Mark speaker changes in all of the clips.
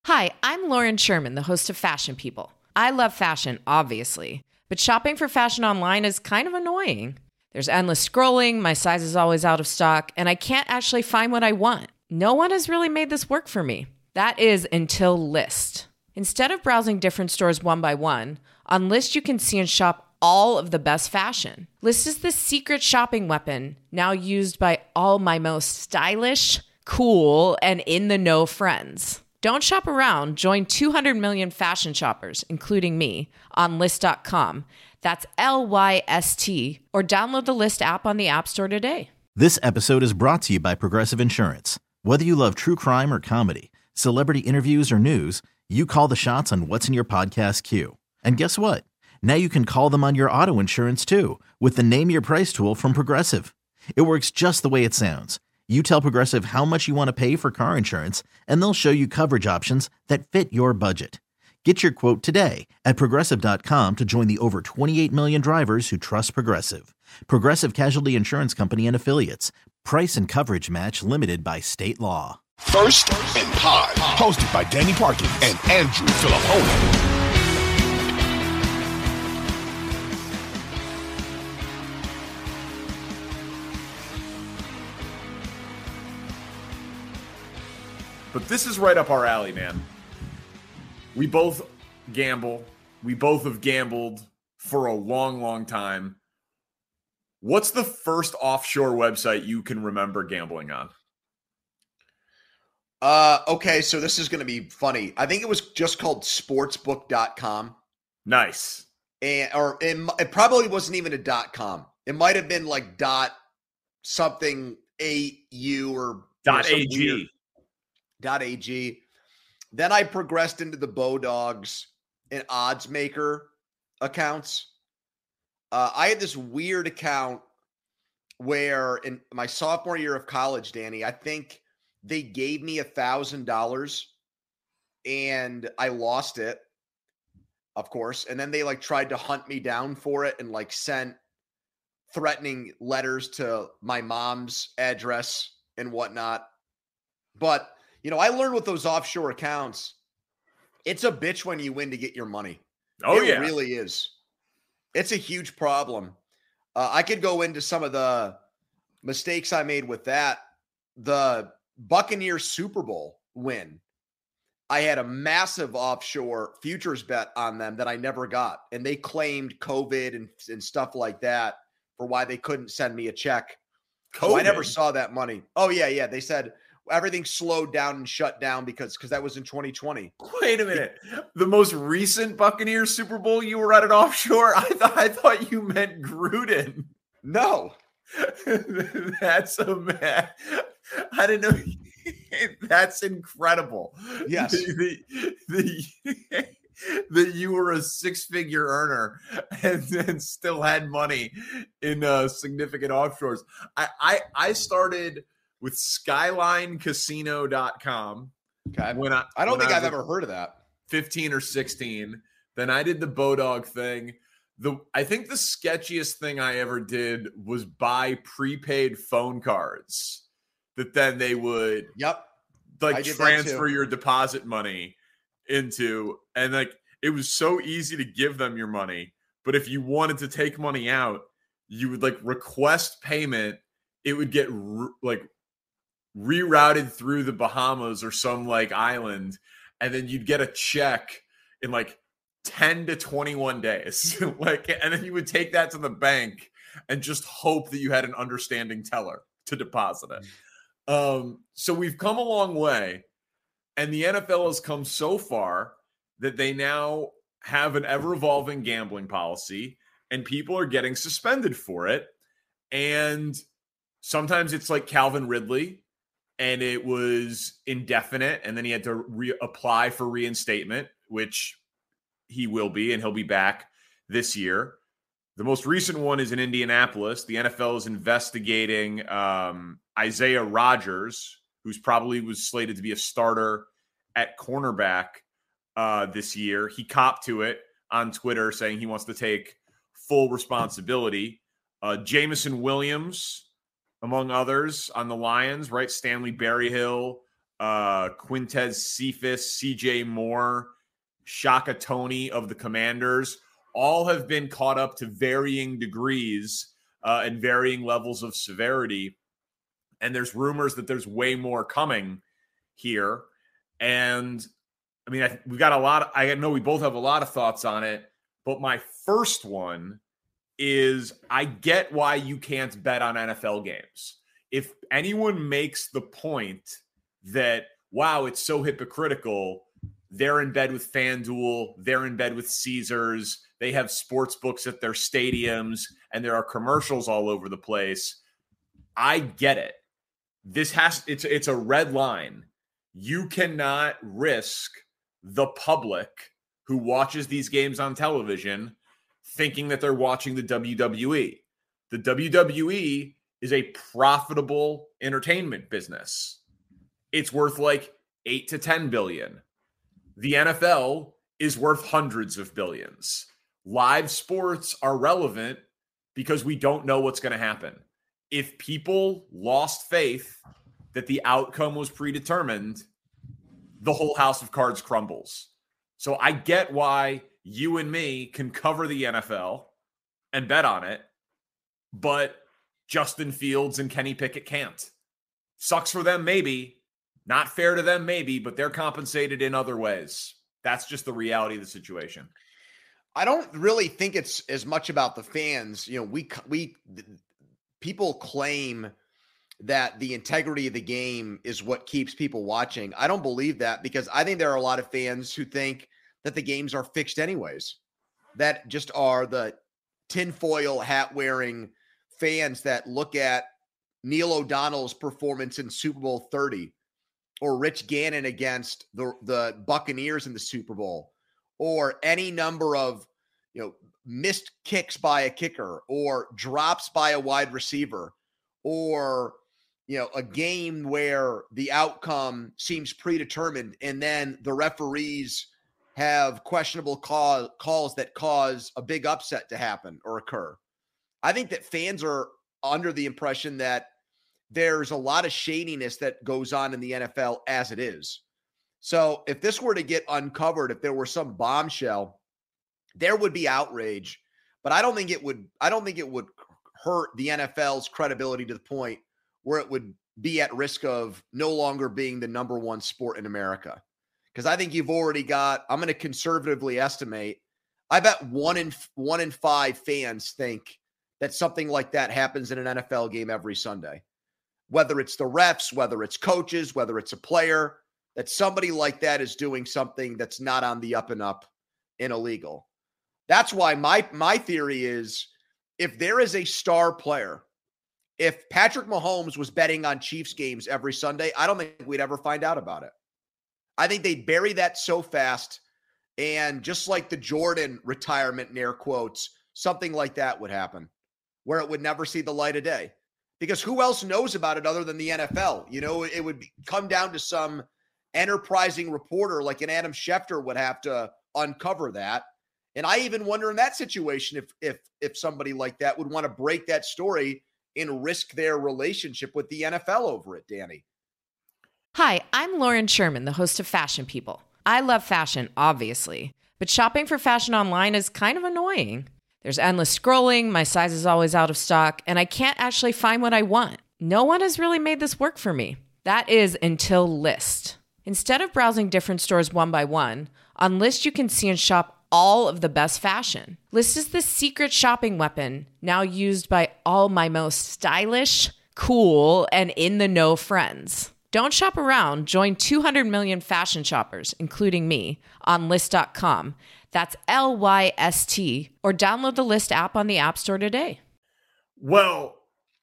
Speaker 1: Hi, I'm Lauren Sherman, the host of Fashion People. I love fashion, obviously, but shopping for fashion online is kind of annoying. There's endless scrolling, my size is always out of stock, and I can't actually find what I want. No one has really made this work for me. That is until Lyst. Instead of browsing different stores one by one, on Lyst you can see and shop all of the best fashion. Lyst is the secret shopping weapon, now used by all my most stylish, cool, and in-the-know friends. Don't shop around. Join 200 million fashion shoppers, including me, on Lyst.com. That's Lyst, or download the Lyst app on the App Store today.
Speaker 2: This episode is brought to you by Progressive Insurance. Whether you love true crime or comedy, celebrity interviews or news, you call the shots on what's in your podcast queue. And guess what? Now you can call them on your auto insurance too, with the Name Your Price tool from Progressive. It works just the way it sounds. You tell Progressive how much you want to pay for car insurance, and they'll show you coverage options that fit your budget. Get your quote today at Progressive.com to join the over 28 million drivers who trust Progressive. Progressive Casualty Insurance Company and Affiliates. Price and coverage match limited by state law.
Speaker 3: First and Pod, hosted by Danny Parkin and Andrew Filippone.
Speaker 4: But this is right up our alley, man. We both gamble. We both have gambled for a long, long time. What's the first offshore website you can remember gambling on?
Speaker 5: Okay, so this is going to be funny. I think it was just called sportsbook.com.
Speaker 4: Nice.
Speaker 5: It probably wasn't even a .com. It might have been like something AU or
Speaker 4: .ag.
Speaker 5: .ag. Then I progressed into the Bowdogs and Odds Maker accounts. I had this weird account where in my sophomore year of college, Danny, I think they gave me $1,000 and I lost it, of course. And then they tried to hunt me down for it and sent threatening letters to my mom's address and whatnot. But I learned with those offshore accounts, it's a bitch when you win to get your money.
Speaker 4: Oh,
Speaker 5: It
Speaker 4: yeah.
Speaker 5: really is. It's a huge problem. I could go into some of the mistakes I made with that. The Buccaneers Super Bowl win, I had a massive offshore futures bet on them that I never got. And they claimed COVID and stuff like that for why they couldn't send me a check. So I never saw that money. Oh, yeah. They said everything slowed down and shut down because that was in 2020.
Speaker 4: Wait a minute. The most recent Buccaneers Super Bowl you were at an offshore? I thought you meant Gruden.
Speaker 5: No.
Speaker 4: That's I didn't know. That's incredible.
Speaker 5: Yes.
Speaker 4: That you were a six-figure earner and then still had money in significant offshores. I started with SkylineCasino.com.
Speaker 5: Okay.
Speaker 4: I
Speaker 5: don't think I've ever heard of that.
Speaker 4: 15 or 16. Then I did the Bodog thing. I think the sketchiest thing I ever did was buy prepaid phone cards that then they would transfer your deposit money into. And it was so easy to give them your money. But if you wanted to take money out, you would request payment. It would get rerouted through the Bahamas or some island, and then you'd get a check in 10 to 21 days. And then you would take that to the bank and just hope that you had an understanding teller to deposit it. So we've come a long way, and the NFL has come so far that they now have an ever-evolving gambling policy, and people are getting suspended for it. And sometimes it's like Calvin Ridley, and it was indefinite, and then he had to apply for reinstatement, which he will be, and he'll be back this year. The most recent one is in Indianapolis. The NFL is investigating Isaiah Rodgers, who's probably was slated to be a starter at cornerback this year. He copped to it on Twitter, saying he wants to take full responsibility. Jameson Williams, among others, on the Lions, right? Stanley Berryhill, Quintez Cephas, CJ Moore, Shaka Toney of the Commanders, all have been caught up to varying degrees and varying levels of severity. And there's rumors that there's way more coming here. And I mean, we've got a lot. I know we both have a lot of thoughts on it, but my first one is I get why you can't bet on NFL games. If anyone makes the point that, wow, it's so hypocritical, they're in bed with FanDuel, they're in bed with Caesars, they have sports books at their stadiums, and there are commercials all over the place. I get it. It's a red line. You cannot risk the public who watches these games on television thinking that they're watching the WWE. The WWE is a profitable entertainment business. It's worth like 8 to 10 billion. The NFL is worth hundreds of billions. Live sports are relevant because we don't know what's going to happen. If people lost faith that the outcome was predetermined, the whole house of cards crumbles. So I get why you and me can cover the NFL and bet on it, but Justin Fields and Kenny Pickett can't. Sucks for them, maybe. Not fair to them, maybe, but they're compensated in other ways. That's just the reality of the situation.
Speaker 5: I don't really think it's as much about the fans. You know, people claim that the integrity of the game is what keeps people watching. I don't believe that, because I think there are a lot of fans who think that the games are fixed anyways, that just are the tinfoil hat wearing fans that look at Neil O'Donnell's performance in Super Bowl 30, or Rich Gannon against the Buccaneers in the Super Bowl, or any number of, you know, missed kicks by a kicker, or drops by a wide receiver, or, you know, a game where the outcome seems predetermined and then the referees have questionable calls that cause a big upset to happen or occur. I think that fans are under the impression that there's a lot of shadiness that goes on in the NFL as it is. So if this were to get uncovered, if there were some bombshell, there would be outrage, but I don't think it would hurt the NFL's credibility to the point where it would be at risk of no longer being the number one sport in America. Because I think you've already got, I'm going to conservatively estimate, I bet one in five fans think that something like that happens in an NFL game every Sunday. Whether it's the refs, whether it's coaches, whether it's a player, that somebody like that is doing something that's not on the up and up and illegal. That's why my theory is, if there is a star player, if Patrick Mahomes was betting on Chiefs games every Sunday, I don't think we'd ever find out about it. I think they'd bury that so fast. And just like the Jordan retirement, in air quotes, something like that would happen, where it would never see the light of day. Because who else knows about it other than the NFL? You know, it would come down to some enterprising reporter like an Adam Schefter would have to uncover that. And I even wonder in that situation if somebody like that would want to break that story and risk their relationship with the NFL over it, Danny.
Speaker 1: Hi, I'm Lauren Sherman, the host of Fashion People. I love fashion, obviously, but shopping for fashion online is kind of annoying. There's endless scrolling, my size is always out of stock, and I can't actually find what I want. No one has really made this work for me. That is until Lyst. Instead of browsing different stores one by one, on Lyst you can see and shop all of the best fashion. Lyst is the secret shopping weapon now used by all my most stylish, cool, and in-the-know friends. Don't shop around. Join 200 million fashion shoppers, including me, on Lyst.com. That's LYST, or download the Lyst app on the App Store today.
Speaker 4: Well,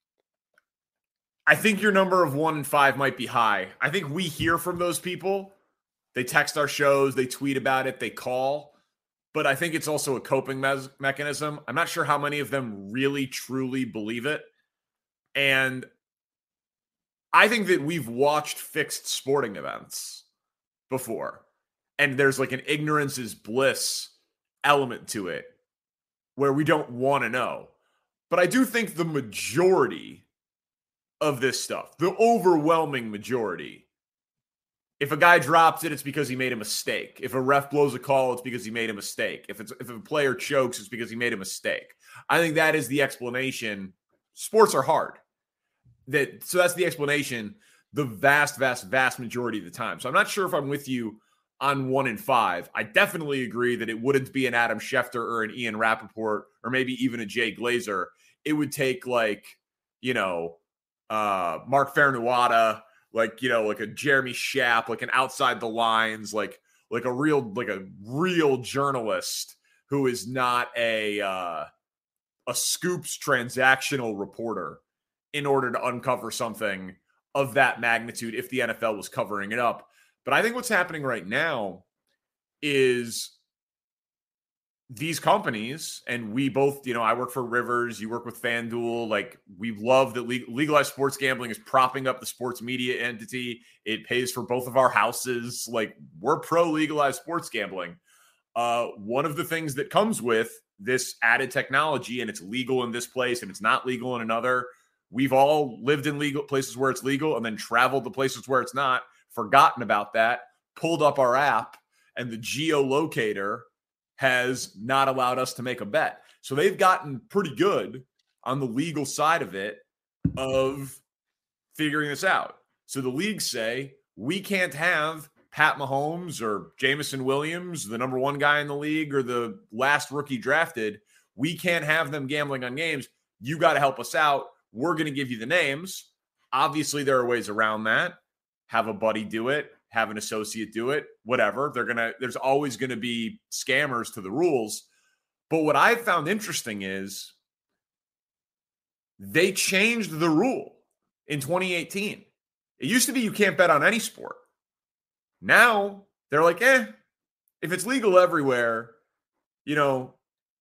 Speaker 4: I think your number of 1 in 5 might be high. I think we hear from those people. They text our shows, they tweet about it, they call. But I think it's also a coping mechanism. I'm not sure how many of them really, truly believe it. And I think that we've watched fixed sporting events before, and there's like an ignorance is bliss element to it where we don't want to know. But I do think the majority of this stuff, the overwhelming majority, If a guy drops it, it's because he made a mistake. If a ref blows a call, it's because he made a mistake. If a player chokes, it's because he made a mistake. I think that is the explanation. Sports are hard. So that's the explanation the vast majority of the time. So I'm not sure if I'm with you on 1 in 5. I definitely agree that it wouldn't be an Adam Schefter or an Ian Rappaport or maybe even a Jay Glazer. It would take Mark Fairnuata, like a Jeremy Schaap, like an outside the lines, like a real journalist who is not a Scoops transactional reporter in order to uncover something of that magnitude if the NFL was covering it up. But I think what's happening right now is these companies, and we both, I work for Rivers, you work with FanDuel. Like, we love that legalized sports gambling is propping up the sports media entity. It pays for both of our houses. Like, we're pro legalized sports gambling. One of the things that comes with this added technology, and it's legal in this place and it's not legal in another. We've all lived in legal places where it's legal and then traveled to places where it's not, forgotten about that, pulled up our app, and the geolocator has not allowed us to make a bet. So they've gotten pretty good on the legal side of it, of figuring this out. So the leagues say, we can't have Pat Mahomes or Jameson Williams, the number 1 guy in the league, or the last rookie drafted. We can't have them gambling on games. You got to help us out. We're going to give you the names. Obviously, there are ways around that. Have a buddy do it. Have an associate do it, whatever. There's always going to be scammers to the rules. But what I've found interesting is they changed the rule in 2018. It used to be you can't bet on any sport. Now they're like, if it's legal everywhere, an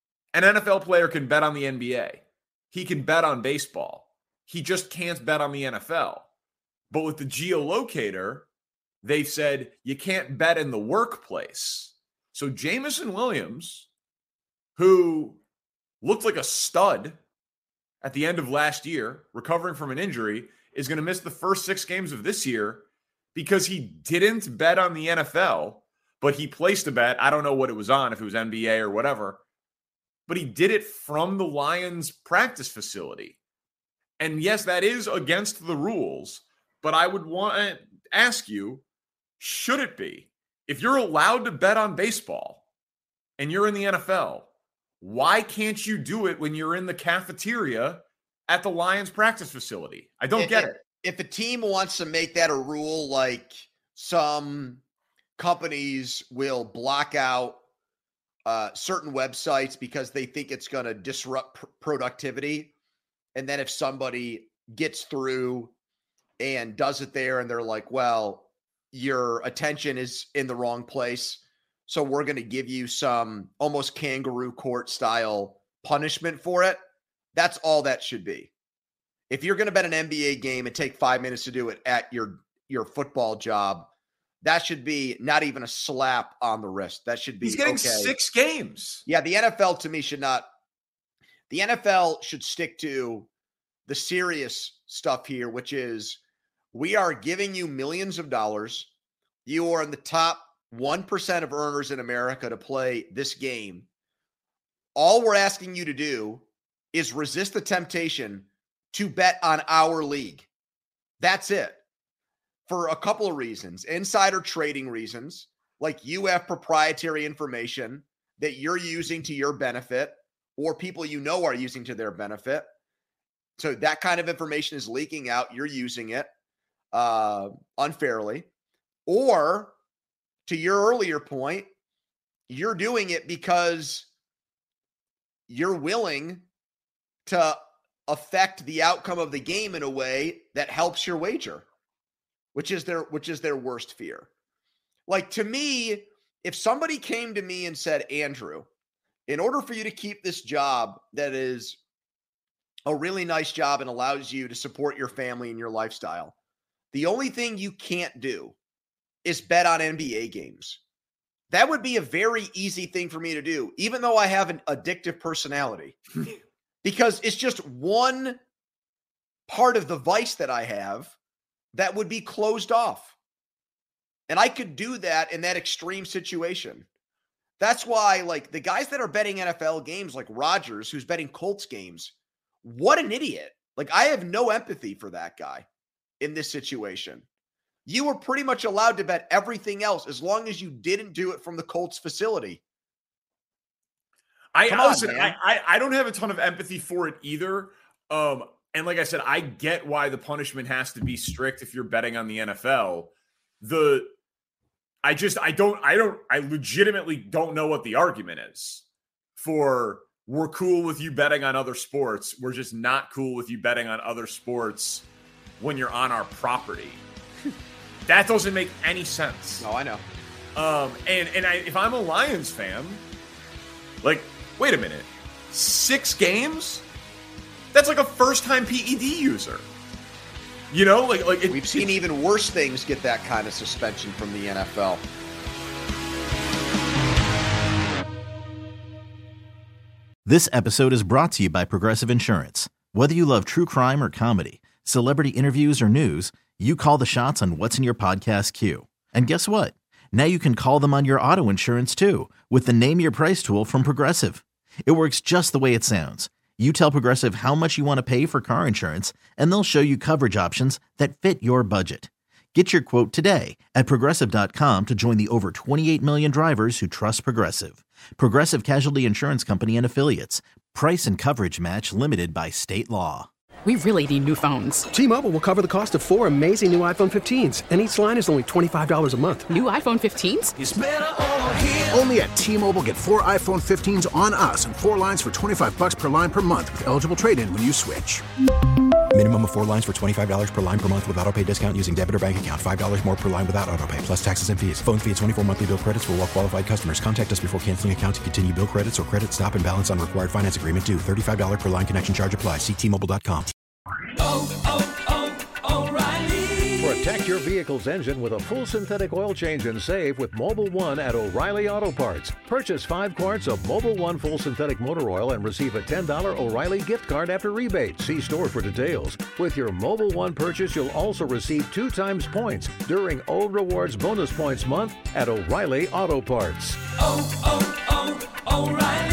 Speaker 4: NFL player can bet on the NBA. He can bet on baseball. He just can't bet on the NFL. But with the geolocator, they've said you can't bet in the workplace. So Jameson Williams, who looked like a stud at the end of last year, recovering from an injury, is going to miss the first 6 games of this year because he didn't bet on the NFL, but he placed a bet. I don't know what it was on, if it was NBA or whatever, but he did it from the Lions practice facility. And yes, that is against the rules, but I would want to ask you, should it be? If you're allowed to bet on baseball and you're in the NFL, why can't you do it when you're in the cafeteria at the Lions practice facility? I don't get it.
Speaker 5: If a team wants to make that a rule, like some companies will block out certain websites because they think it's going to disrupt productivity. And then if somebody gets through and does it there and they're like, well, your attention is in the wrong place, so we're going to give you some almost kangaroo court style punishment for it. That's all that should be. If you're going to bet an NBA game and take 5 minutes to do it at your football job, that should be not even a slap on the wrist. That should be,
Speaker 4: he's getting 6 games.
Speaker 5: Yeah, the NFL to me should not. The NFL should stick to the serious stuff here, which is we are giving you millions of dollars. You are in the top 1% of earners in America to play this game. All we're asking you to do is resist the temptation to bet on our league. That's it. For a couple of reasons. Insider trading reasons, like you have proprietary information that you're using to your benefit, or people you know are using to their benefit. So that kind of information is leaking out. You're using it unfairly. Or, to your earlier point, you're doing it because you're willing to affect the outcome of the game in a way that helps your wager, which is their worst fear. Like, to me, if somebody came to me and said, Andrew, in order for you to keep this job that is a really nice job and allows you to support your family and your lifestyle, the only thing you can't do is bet on NBA games. That would be a very easy thing for me to do, even though I have an addictive personality, because it's just one part of the vice that I have that would be closed off. And I could do that in that extreme situation. That's why, like, the guys that are betting NFL games, like Rodgers, who's betting Colts games, what an idiot. Like, I have no empathy for that guy in this situation. You were pretty much allowed to bet everything else as long as you didn't do it from the Colts facility.
Speaker 4: I don't have a ton of empathy for it either. And like I said, I get why the punishment has to be strict if you're betting on the NFL. I legitimately don't know what the argument is for we're cool with you betting on other sports. We're just not cool with you betting on other sports when you're on our property. That doesn't make any sense.
Speaker 5: No, I know.
Speaker 4: If I'm a Lions fan, like, wait a minute, 6 games? That's like a first-time PED user. You know, we've
Speaker 5: seen even worse things get that kind of suspension from the NFL.
Speaker 2: This episode is brought to you by Progressive Insurance. Whether you love true crime or comedy, celebrity interviews or news, you call the shots on what's in your podcast queue. And guess what? Now you can call them on your auto insurance too with the Name Your Price tool from Progressive. It works just the way it sounds. You tell Progressive how much you want to pay for car insurance, and they'll show you coverage options that fit your budget. Get your quote today at Progressive.com to join the over 28 million drivers who trust Progressive. Progressive Casualty Insurance Company and Affiliates. Price and coverage match limited by state law.
Speaker 6: We really need new phones.
Speaker 7: T-Mobile will cover the cost of 4 amazing new iPhone 15s, and each line is only $25 a month.
Speaker 6: New iPhone 15s?
Speaker 8: It's better over here. Only at T-Mobile, get 4 iPhone 15s on us and 4 lines for $25 per line per month with eligible trade-in when you switch.
Speaker 9: Minimum of 4 lines for $25 per line per month with autopay discount using debit or bank account. $5 more per line without autopay, plus taxes and fees. Phone fee at 24 monthly bill credits for well-qualified customers. Contact us before canceling account to continue bill credits or credit stop and balance on required finance agreement due. $35 per line connection charge applies. See T-Mobile.com.
Speaker 10: O'Reilly. Protect your vehicle's engine with a full synthetic oil change and save with Mobil 1 at O'Reilly Auto Parts. Purchase 5 quarts of Mobil 1 full synthetic motor oil and receive a $10 O'Reilly gift card after rebate. See store for details. With your Mobil 1 purchase, you'll also receive 2 times points during O Rewards Bonus Points Month at O'Reilly Auto Parts.
Speaker 8: O'Reilly.